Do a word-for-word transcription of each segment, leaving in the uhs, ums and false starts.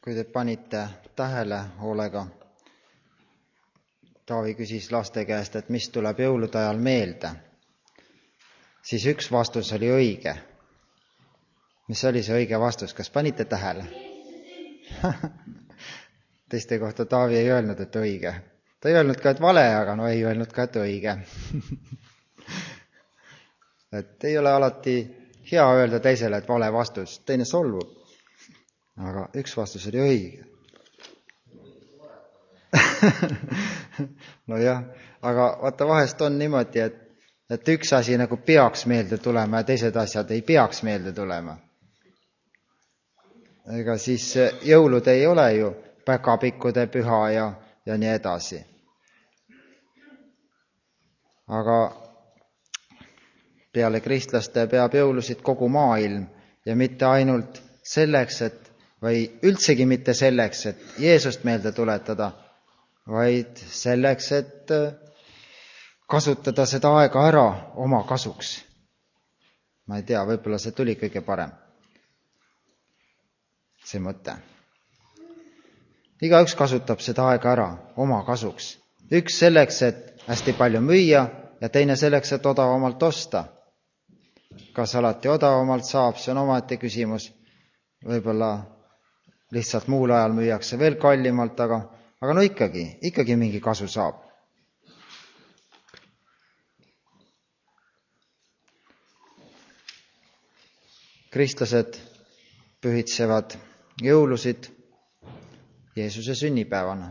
Kui te panite tähele hoolega, Taavi küsis laste käest, et mis tuleb jõulude ajal meelde, siis üks vastus oli õige. Mis oli see õige vastus? Kas panite tähele? Teiste kohta Taavi ei öelnud, et õige. Ta ei öelnud ka, et vale, aga no ei öelnud ka, et õige. Et ei ole alati hea öelda teisele, et vale vastus. Teine solvub. Aga üks vastus oli õige. No jah, aga vaata vahest on niimoodi, et, et üks asi nagu peaks meelde tulema ja teised asjad ei peaks meelde tulema. Ega siis jõulud ei ole ju päkapikkude püha ja, ja nii edasi. Aga peale kristlaste peab jõulusid kogu maailm ja mitte ainult selleks, et või üldsegi mitte selleks, et Jeesust meelde tuletada, vaid selleks, et kasutada seda aega ära oma kasuks. Ma ei tea, võib-olla see tuli kõige parem. See mõte. Igaüks kasutab seda aega ära oma kasuks. Üks selleks, et hästi palju müüa ja teine selleks, et odavamalt osta. Kas alati odavamalt saab, see on omaette küsimus. Võib-olla lihtsalt muul ajal müüakse veel kallimalt, aga, aga no ikkagi, ikkagi mingi kasu saab. Kristlased pühitsevad jõulusid Jeesuse sünnipäevana.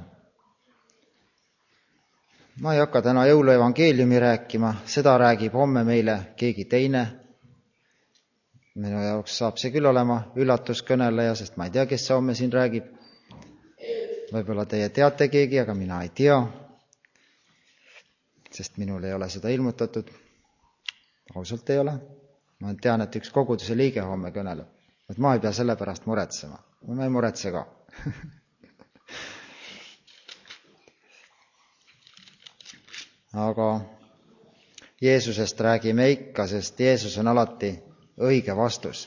Ma ei hakka täna jõuluevangeeliumi rääkima, seda räägib homme meile keegi teine. Minu jaoks saab see küll olema üllatuskõneleja, sest ma ei tea, kes see homme siin räägib. Võib-olla teie teate keegi, aga mina ei tea, sest minul ei ole seda ilmutatud. Ausalt ei ole. Ma tean, et üks koguduse liige homme kõneleb. Et ma ei pea selle pärast muretsema. Ma ei muretse ka. Aga Jeesusest räägime ikka, sest Jeesus on alati õige vastus.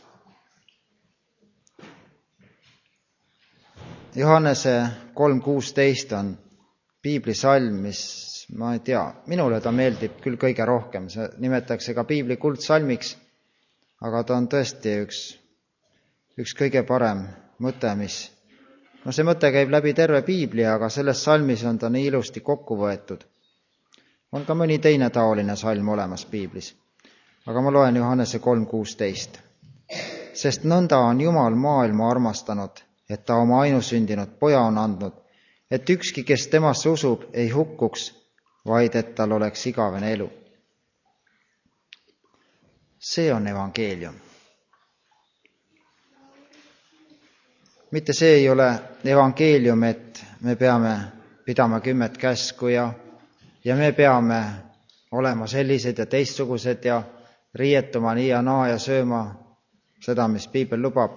Johannese kolm kuusteist on piiblisalm, mis, ma ei tea, minule ta meeldib küll kõige rohkem. See nimetatakse ka piibli kuldsalmiks, aga ta on tõesti üks, üks kõige parem mõte, mis... No see mõte käib läbi terve piibli, aga selles salmis on ta nii ilusti kokku võetud. On ka mõni teine taoline salm olemas piiblis. Aga ma loen Johannese kolm kuusteist. Sest nõnda on Jumal maailma armastanud, et ta oma ainusündinud poja on andnud, et ükski, kes temasse usub, ei hukkuks, vaid et tal oleks igavene elu. See on evangeelium. Mitte see ei ole evangeelium, et me peame pidama kümmet käsku ja, ja me peame olema sellised ja teistsugused ja riietuma nii ja naa ja sööma seda, mis piibel lubab.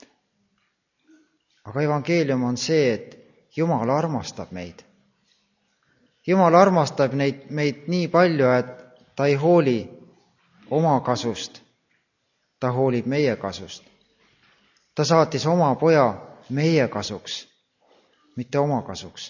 Aga evangeelium on see, et Jumal armastab meid. Jumal armastab neid, meid nii palju, et ta ei hooli oma kasust. Ta hoolib meie kasust. Ta saatis oma poja meie kasuks, mitte oma kasuks.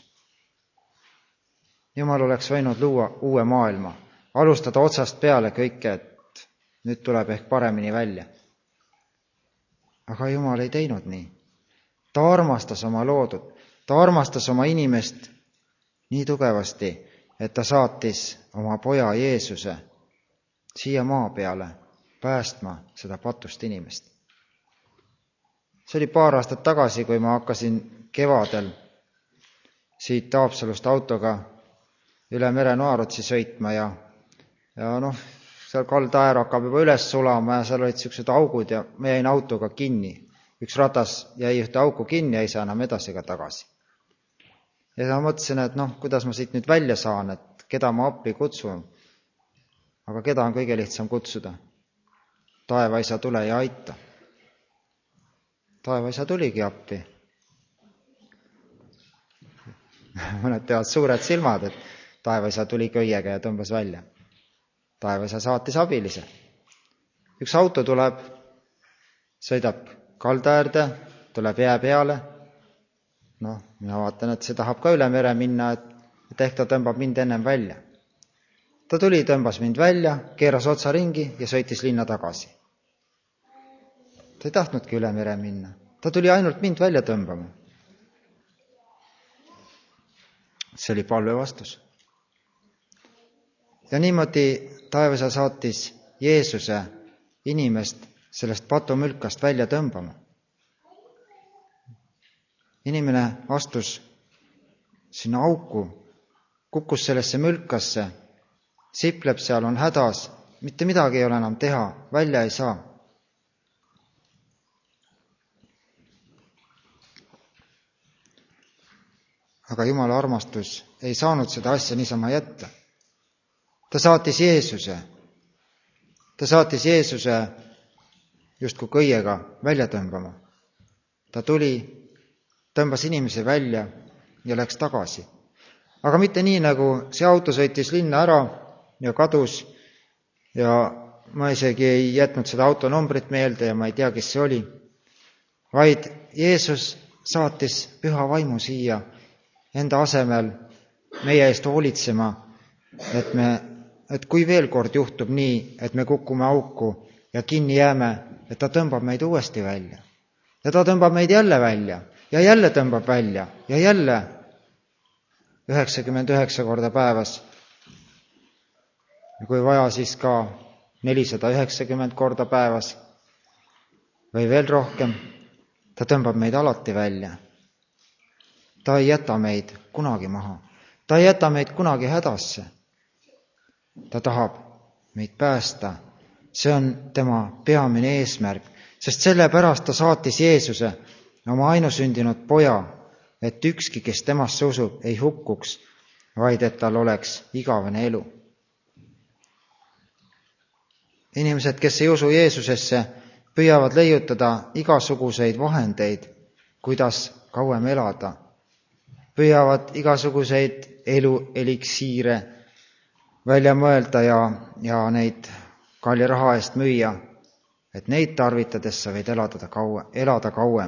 Jumal oleks võinud luua uue maailma, alustada otsast peale kõike, et nüüd tuleb ehk paremini välja. Aga Jumal ei teinud nii. Ta armastas oma loodud, ta armastas oma inimest nii tugevasti, et ta saatis oma poja Jeesuse siia maa peale päästma seda patust inimest. See oli paar aastat tagasi, kui ma hakkasin kevadel siit Taapsalust autoga üle mere Noarotsi sõitma ja, ja noh, seal kaldaäär hakkab juba üles sulama ja seal olid sellised augud ja ma jäin autoga kinni. Üks ratas jäi ühte auku kinni ja ei saa enam edasi ega tagasi. Ja ma mõtlesin, et noh, kuidas ma siit nüüd välja saan, et keda ma appi kutsun. Aga keda on kõige lihtsam kutsuda? Taevaisa, tule ja aita. Taevaisa tuligi appi. Mõned teevad suured silmad, et taevaisa tuli köiega ja tõmbas välja. Taevaisa saatis abilise. Üks auto tuleb, sõidab kaldaäärde, tuleb jää peale noh, mina vaatan, et see tahab ka üle mere minna, et, et ehk ta tõmbab mind ennem välja. Ta tuli, tõmbas mind välja, keeras otsa ringi ja sõitis linna tagasi. Ta ei tahtnudki üle mere minna. Ta tuli ainult mind välja tõmbama. See oli palve vastus. Ja niimoodi taevasa saatis Jeesuse inimest sellest patumülkast välja tõmbama. Inimene astus sinna auku, kukkus sellesse mülkasse, sipleb seal, on hädas, mitte midagi ei ole enam teha, välja ei saa. Aga Jumala armastus ei saanud seda asja niisama jätta. Ta saatis Jeesuse. Ta saatis Jeesuse justkui kõiega välja tõmbama. Ta tuli, tõmbas inimese välja ja läks tagasi. Aga mitte nii, nagu see auto sõitis linna ära ja kadus ja ma isegi ei jätnud seda auto numbrit meelde ja ma ei tea, kes see oli, vaid Jeesus saatis püha vaimu siia enda asemel meie eest hoolitsema, et, me, et kui veel kord juhtub nii, et me kukume auku ja kinni jääme, et ta tõmbab meid uuesti välja. Ja ta tõmbab meid jälle välja ja jälle tõmbab välja ja jälle üheksakümmend üheksa korda päevas. Ja kui vaja, siis ka nelisada üheksakümmend korda päevas või veel rohkem, ta tõmbab meid alati välja. Ta ei jäta meid kunagi maha. Ta ei jäta meid kunagi hädasse. Ta tahab meid päästa. See on tema peamine eesmärk, sest sellepärast ta saatis Jeesuse, oma ainusündinud poja, et ükski, kes temasse usub, ei hukkuks, vaid et tal oleks igavene elu. Inimesed, kes ei usu Jeesusesse, püüavad leiutada igasuguseid vahendeid, kuidas kauem elada. Püüavad igasuguseid elu eliksiire välja mõelda ja, ja neid kalli raha eest müüa, et neid tarvitades sa võid elada kauem, elada kauem.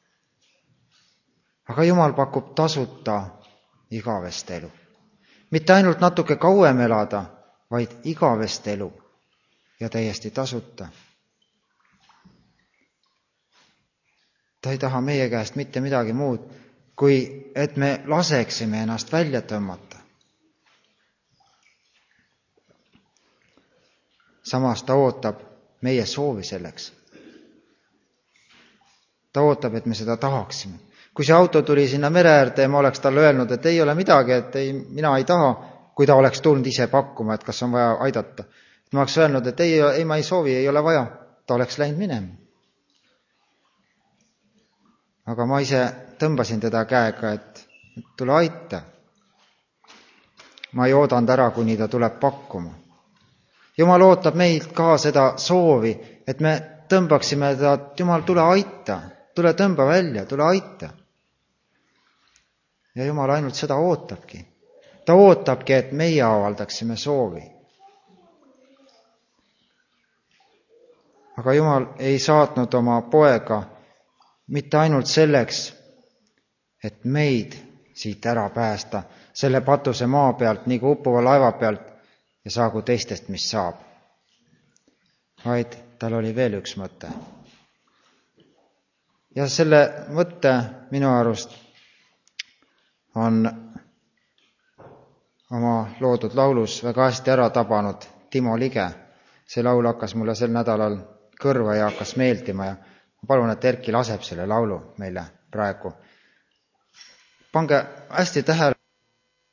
Aga Jumal pakub tasuta igavest elu. Mitte ainult natuke kauem elada, vaid igavest elu ja täiesti tasuta. Ta ei taha meie käest mitte midagi muud, kui et me laseksime ennast välja tõmmata. Samas ta ootab meie soovi selleks. Ta ootab, et me seda tahaksime. Kui see auto tuli sinna mere äärde ja ma oleks talle öelnud, et ei ole midagi, et ei, mina ei taha, kui ta oleks tulnud ise pakkuma, et kas on vaja aidata. Et ma oleks öelnud, et ei, ei, ma ei soovi, ei ole vaja. Ta oleks läinud minema. Aga ma ise tõmbasin teda käega, et tule aita. Ma ei oodanud ära, kuni ta tuleb pakkuma. Jumal ootab meilt ka seda soovi, et me tõmbaksime teda, et Jumal, tule aita, tule tõmba välja, tule aita. Ja Jumal ainult seda ootabki. Ta ootabki, et meie avaldaksime soovi. Aga Jumal ei saatnud oma poega mitte ainult selleks, et meid siit ära päästa, selle patuse maa pealt, nii kui uppuva laeva pealt, ja saagu teistest, mis saab. Vaid tal oli veel üks mõte. Ja selle mõtte minu arust on oma loodud laulus väga hästi ära tabanud Timo Lige. See laul hakkas mulle sel nädalal kõrva ja hakkas meeldima ja ma palun, et Erki laseb selle laulu meile praegu. Pange hästi tähele.